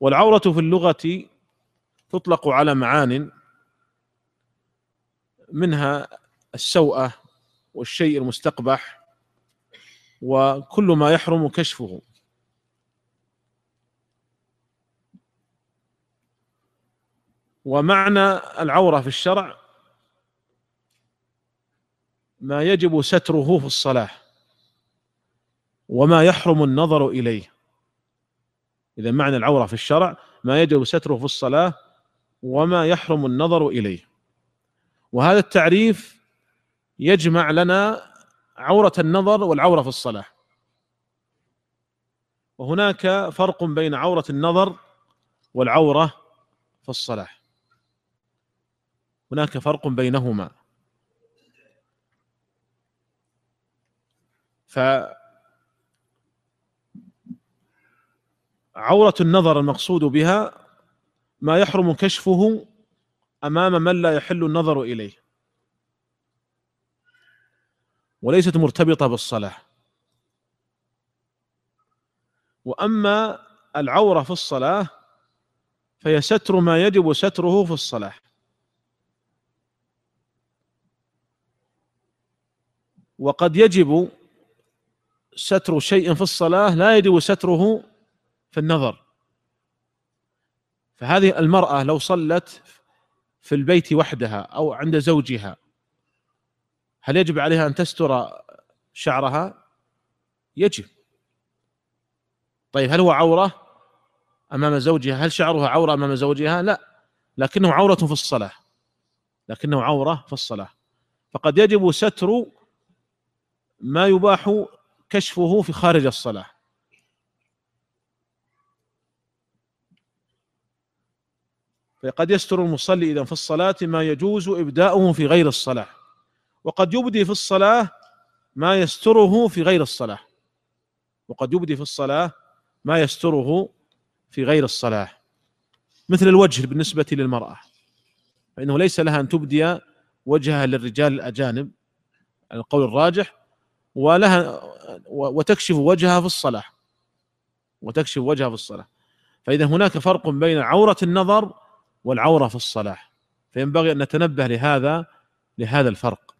والعورة في اللغة تطلق على معان، منها السوءة والشيء المستقبح وكل ما يحرم كشفه. ومعنى العورة في الشرع ما يجب ستره في الصلاة وما يحرم النظر إليه. إذا معنى العورة في الشرع ما يجب ستره في الصلاة وما يحرم النظر إليه. وهذا التعريف يجمع لنا عورة النظر والعورة في الصلاة. وهناك فرق بين عورة النظر والعورة في الصلاة، هناك فرق بينهما. فعورة النظر المقصود بها ما يحرم كشفه أمام من لا يحل النظر إليه، وليست مرتبطة بالصلاة. وأما العورة في الصلاة فهي ستر ما يجب ستره في الصلاة. وقد يجب ستر شيء في الصلاة لا يجب ستره في النظر. فهذه المرأة لو صلت في البيت وحدها أو عند زوجها هل يجب عليها أن تستر شعرها؟ يجب. طيب هل هو عورة أمام زوجها؟ هل شعرها عورة أمام زوجها؟ لا، لكنه عورة في الصلاة، لكنه عورة في الصلاة. فقد يجب ستر ما يباح كشفه في خارج الصلاة. فقد يستر المصلي إذن في الصلاة ما يجوز إبداؤه في غير الصلاة، وقد يبدي في الصلاة ما يستره في غير الصلاة، وقد يبدي في الصلاة ما يستره في غير الصلاة، مثل الوجه بالنسبة للمرأة، فإنه ليس لها أن تبدي وجهها للرجال الأجانب على القول الراجح، وتكشف وجهها في الصلاة، وتكشف وجهها في الصلاة. فإذا هناك فرق بين عورة النظر والعورة في الصلاة، فينبغي أن نتنبه لهذا الفرق.